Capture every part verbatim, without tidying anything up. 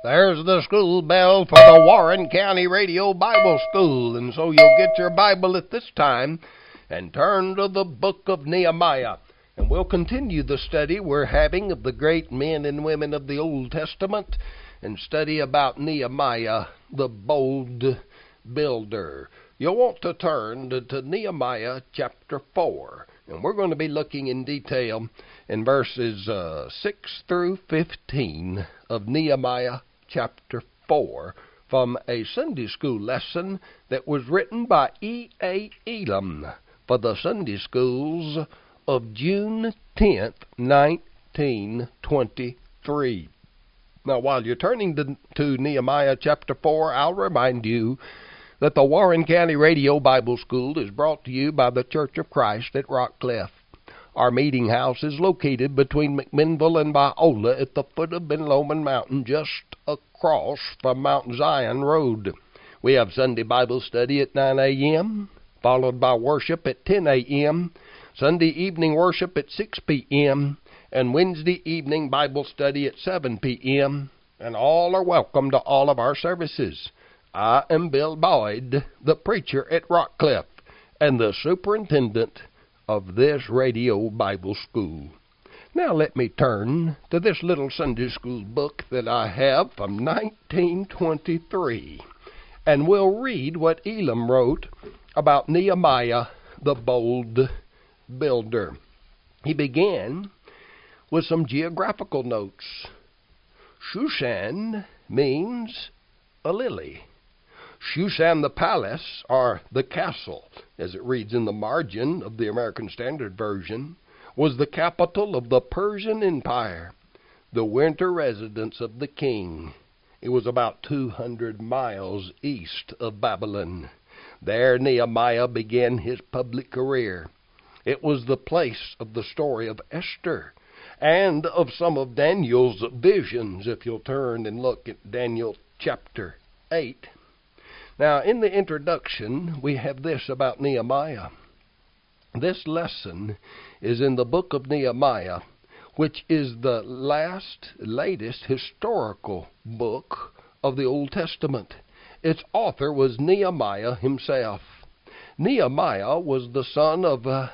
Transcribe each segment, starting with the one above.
There's the school bell for the Warren County Radio Bible School, and so you'll get your Bible at this time and turn to the book of Nehemiah. And we'll continue the study we're having of the great men and women of the Old Testament and study about Nehemiah, the bold builder. You'll want to turn to, to Nehemiah chapter four, and we're going to be looking in detail in verses uh, six through fifteen of Nehemiah chapter four from a Sunday school lesson that was written by E A. Elam for the Sunday schools of June tenth, nineteen twenty-three. Now, while you're turning to, to Nehemiah chapter four, I'll remind you that the Warren County Radio Bible School is brought to you by the Church of Christ at Rockcliff. Our meeting house is located between McMinnville and Biola at the foot of Ben Lomond Mountain, just across from Mount Zion Road. We have Sunday Bible study at nine a.m., followed by worship at ten a.m., Sunday evening worship at six p.m., and Wednesday evening Bible study at seven p.m., and all are welcome to all of our services. I am Bill Boyd, the preacher at Rockcliff, and the superintendent of this radio Bible school. Now let me turn to this little Sunday school book that I have from nineteen twenty-three, and we'll read what Elam wrote about Nehemiah, the bold builder. He began with some geographical notes. Shushan means a lily. Shushan the palace, or the castle, as it reads in the margin of the American Standard Version, was the capital of the Persian Empire, the winter residence of the king. It was about two hundred miles east of Babylon. There Nehemiah began his public career. It was the place of the story of Esther and of some of Daniel's visions, if you'll turn and look at Daniel chapter eight. Now, in the introduction, we have this about Nehemiah. This lesson is in the book of Nehemiah, which is the last, latest historical book of the Old Testament. Its author was Nehemiah himself. Nehemiah was the son of uh,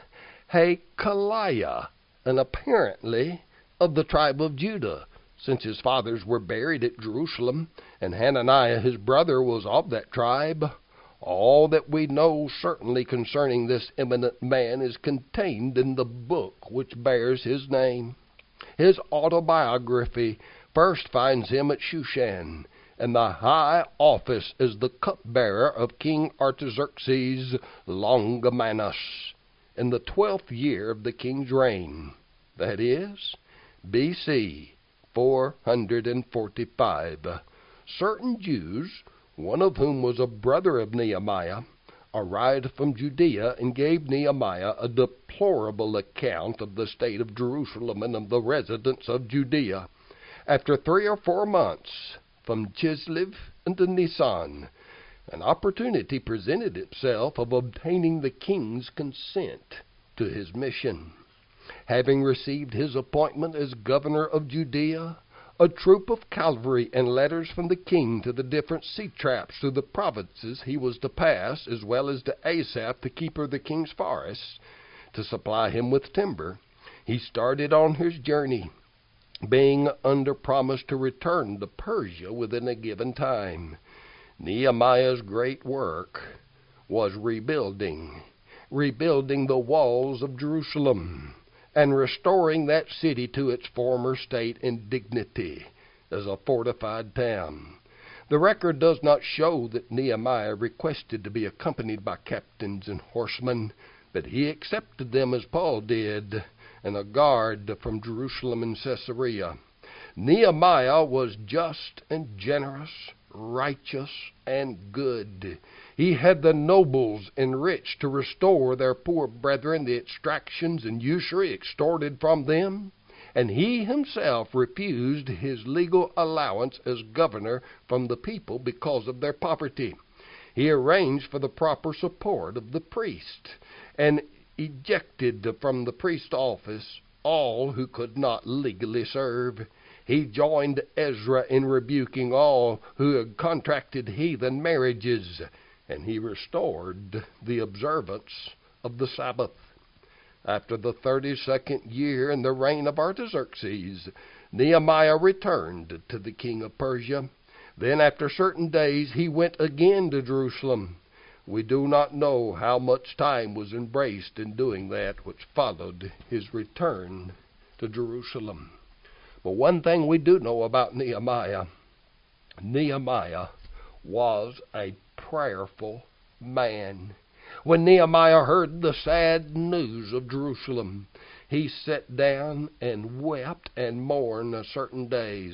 Hakaliah, and apparently of the tribe of Judah, since his fathers were buried at Jerusalem, and Hananiah, his brother, was of that tribe. All that we know certainly concerning this eminent man is contained in the book which bears his name. His autobiography first finds him at Shushan, and the high office as the cupbearer of King Artaxerxes Longimanus, in the twelfth year of the king's reign, that is, B C four hundred forty-five. Certain Jews, one of whom was a brother of Nehemiah, arrived from Judea and gave Nehemiah a deplorable account of the state of Jerusalem and of the residents of Judea. After three or four months, from Chislev unto Nisan, an opportunity presented itself of obtaining the king's consent to his mission. Having received his appointment as governor of Judea, a troop of cavalry and letters from the king to the different satraps through the provinces he was to pass, as well as to Asaph, the keeper of the king's forests, to supply him with timber, he started on his journey, being under promise to return to Persia within a given time. Nehemiah's great work was rebuilding, rebuilding the walls of Jerusalem, and restoring that city to its former state and dignity as a fortified town. The record does not show that Nehemiah requested to be accompanied by captains and horsemen, but he accepted them as Paul did, and a guard from Jerusalem and Caesarea. Nehemiah was just and generous, righteous and good. He had the nobles enriched to restore their poor brethren the exactions and usury extorted from them, and he himself refused his legal allowance as governor from the people because of their poverty. He arranged for the proper support of the priest, and ejected from the priest office all who could not legally serve. He joined Ezra in rebuking all who had contracted heathen marriages, and he restored the observance of the Sabbath. After the thirty-second year in the reign of Artaxerxes, Nehemiah returned to the king of Persia. Then after certain days he went again to Jerusalem. We do not know how much time was embraced in doing that which followed his return to Jerusalem. But one thing we do know about Nehemiah, Nehemiah was a prayerful man. When Nehemiah heard the sad news of Jerusalem, he sat down and wept and mourned certain days.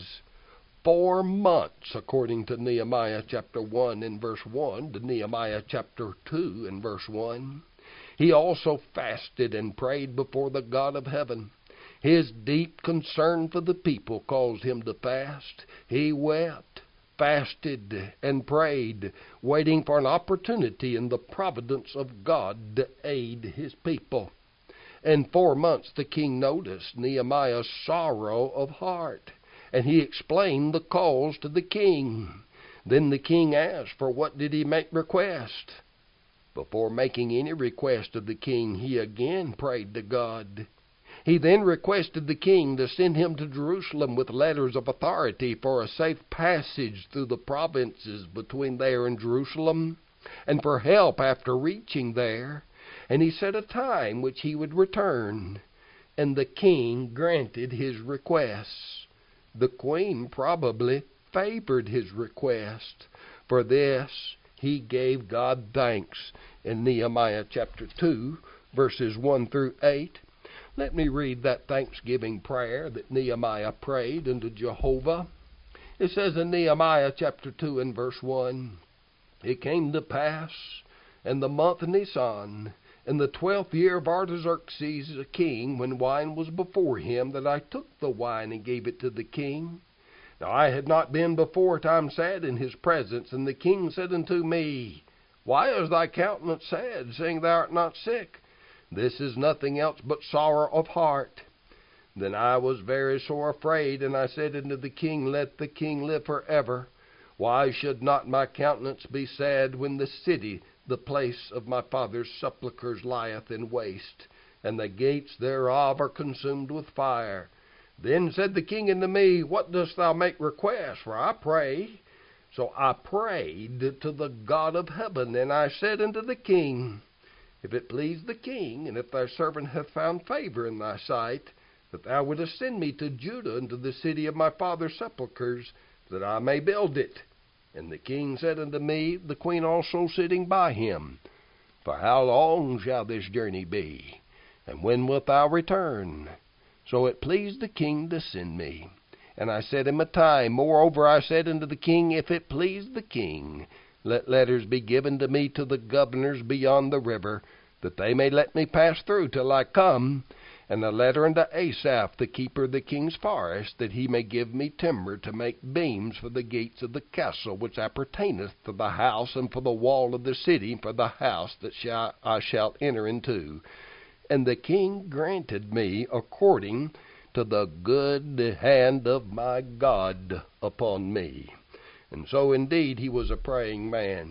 Four months, according to Nehemiah chapter one and verse one, to Nehemiah chapter two and verse one. He also fasted and prayed before the God of heaven. His deep concern for the people caused him to fast. He wept, fasted, and prayed, waiting for an opportunity in the providence of God to aid his people. In four months the king noticed Nehemiah's sorrow of heart, and he explained the cause to the king. Then the king asked, for what did he make request? Before making any request of the king, he again prayed to God. He then requested the king to send him to Jerusalem with letters of authority for a safe passage through the provinces between there and Jerusalem, and for help after reaching there. And he set a time which he would return, and the king granted his requests. The queen probably favored his request. For this he gave God thanks in Nehemiah chapter two, verses one through eight. Let me read that thanksgiving prayer that Nehemiah prayed unto Jehovah. It says in Nehemiah chapter two and verse one, It came to pass in the month Nisan, in the twelfth year of Artaxerxes the king, when wine was before him, that I took the wine and gave it to the king. Now I had not been before time sad in his presence, and the king said unto me, Why is thy countenance sad, seeing thou art not sick? This is nothing else but sorrow of heart. Then I was very sore afraid, and I said unto the king, Let the king live forever. Why should not my countenance be sad when the city, the place of my father's sepulchres, lieth in waste, and the gates thereof are consumed with fire? Then said the king unto me, What dost thou make request? For I pray. So I prayed to the God of heaven, and I said unto the king, If it please the king, and if thy servant hath found favor in thy sight, that thou wouldest send me to Judah, into the city of my father's sepulchres, that I may build it. And the king said unto me, the queen also sitting by him, For how long shall this journey be? And when wilt thou return? So it pleased the king to send me. And I set him a time. Moreover I said unto the king, If it please the king, let letters be given to me to the governors beyond the river, that they may let me pass through till I come, and a letter unto Asaph, the keeper of the king's forest, that he may give me timber to make beams for the gates of the castle, which appertaineth to the house, and for the wall of the city, for the house that shall, I shall enter into. And the king granted me according to the good hand of my God upon me. And so indeed he was a praying man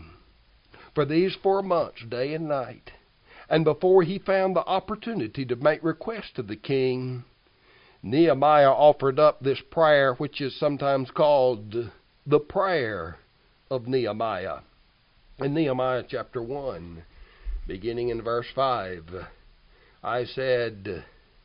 for these four months, day and night. And before he found the opportunity to make request to the king, Nehemiah offered up this prayer, which is sometimes called the prayer of Nehemiah. In Nehemiah chapter one, beginning in verse five, I said,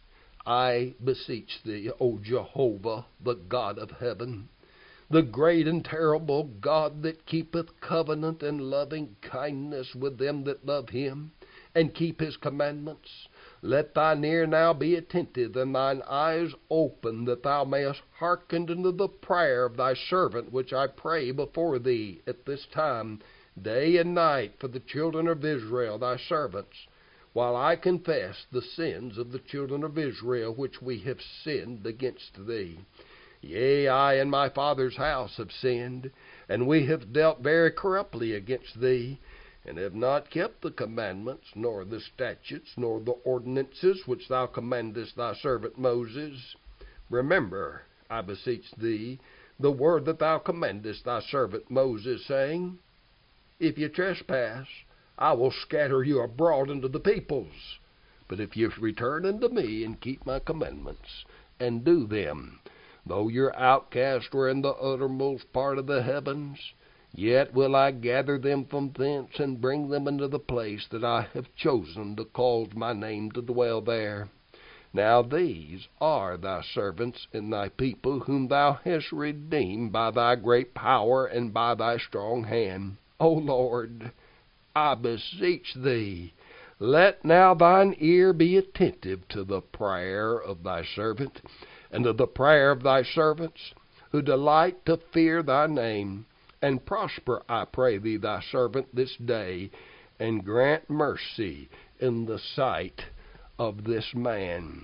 I beseech thee, O Jehovah, the God of heaven, the great and terrible God that keepeth covenant and loving kindness with them that love him, and keep his commandments. Let thine ear now be attentive, and thine eyes open, that thou mayest hearken unto the prayer of thy servant, which I pray before thee at this time, day and night, for the children of Israel, thy servants, while I confess the sins of the children of Israel, which we have sinned against thee. Yea, I and my father's house have sinned, and we have dealt very corruptly against thee. and have not kept the commandments, nor the statutes, nor the ordinances which thou commandest thy servant Moses, remember, I beseech thee, the word that thou commandest thy servant Moses, saying, If ye trespass, I will scatter you abroad into the peoples. But if ye return unto me, and keep my commandments, and do them, though your outcasts were in the uttermost part of the heavens, yet will I gather them from thence, and bring them into the place that I have chosen to cause my name to dwell there. Now these are thy servants and thy people, whom thou hast redeemed by thy great power and by thy strong hand. O Lord, I beseech thee, let now thine ear be attentive to the prayer of thy servant, and to the prayer of thy servants, who delight to fear thy name. And prosper, I pray thee, thy servant this day, and grant mercy in the sight of this man.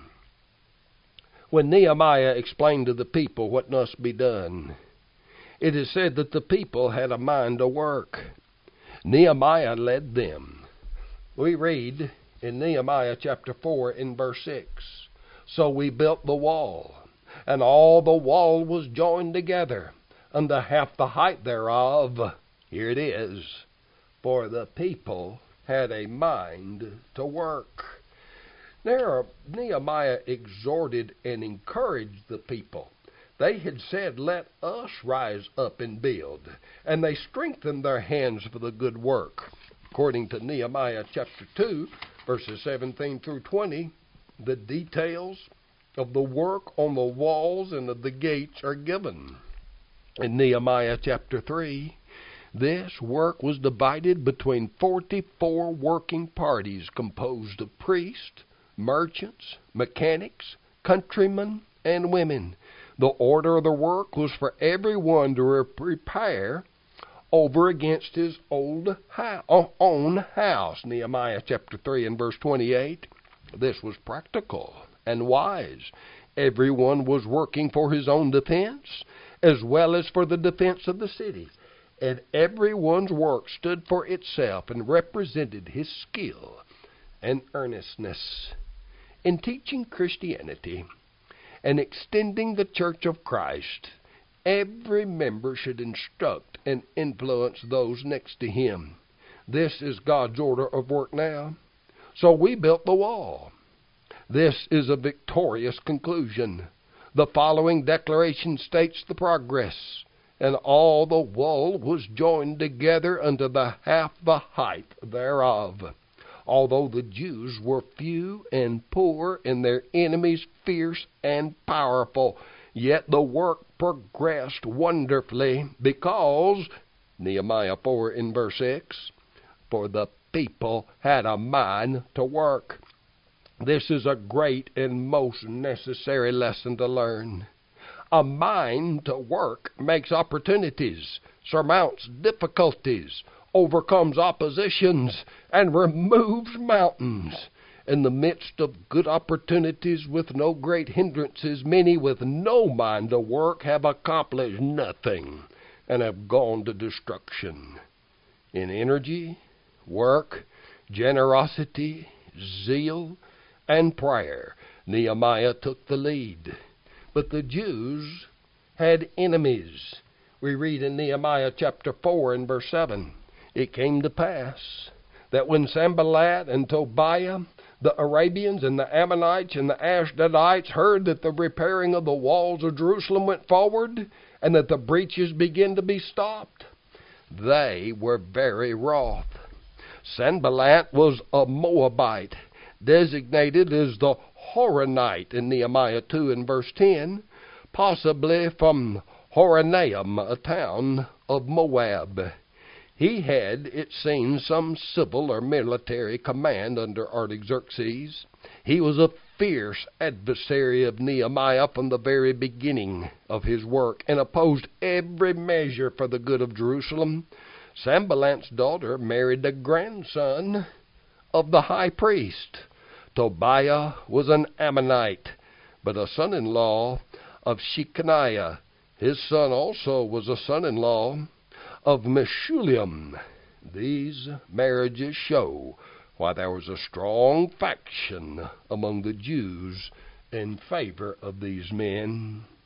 When Nehemiah explained to the people what must be done, it is said that the people had a mind to work. Nehemiah led them. We read in Nehemiah chapter four in verse six, So we built the wall, and all the wall was joined together, unto half the height thereof. Here it is. For the people had a mind to work. There, Nehemiah exhorted and encouraged the people. They had said, Let us rise up and build. And they strengthened their hands for the good work. According to Nehemiah chapter two, verses seventeen through twenty, the details of the work on the walls and of the gates are given. In Nehemiah chapter three, this work was divided between forty-four working parties composed of priests, merchants, mechanics, countrymen, and women. The order of the work was for everyone to prepare over against his old ho- own house. Nehemiah chapter three and verse twenty-eight. This was practical and wise. Everyone was working for his own defense, as well as for the defense of the city. And everyone's work stood for itself and represented his skill and earnestness. In teaching Christianity and extending the Church of Christ, every member should instruct and influence those next to him. This is God's order of work now. So we built the wall. This is a victorious conclusion. The following declaration states the progress. And all the wall was joined together unto the half the height thereof. Although the Jews were few and poor, and their enemies fierce and powerful, yet the work progressed wonderfully, because, Nehemiah four in verse six, for the people had a mind to work. This is a great and most necessary lesson to learn. A mind to work makes opportunities, surmounts difficulties, overcomes oppositions, and removes mountains. In the midst of good opportunities with no great hindrances, many with no mind to work have accomplished nothing and have gone to destruction. In energy, work, generosity, zeal, and prayer, Nehemiah took the lead. But the Jews had enemies. We read in Nehemiah chapter four and verse seven, It came to pass that when Sanballat and Tobiah, the Arabians and the Ammonites and the Ashdodites, heard that the repairing of the walls of Jerusalem went forward, and that the breaches began to be stopped, they were very wroth. Sanballat was a Moabite, designated as the Horonite in Nehemiah two and verse ten, possibly from Horonaim, a town of Moab. He had, it seems, some civil or military command under Artaxerxes. He was a fierce adversary of Nehemiah from the very beginning of his work, and opposed every measure for the good of Jerusalem. Sanballat's daughter married the grandson of the high priest. Tobiah was an Ammonite, but a son-in-law of Shechaniah. His son also was a son-in-law of Meshullam. These marriages show why there was a strong faction among the Jews in favor of these men.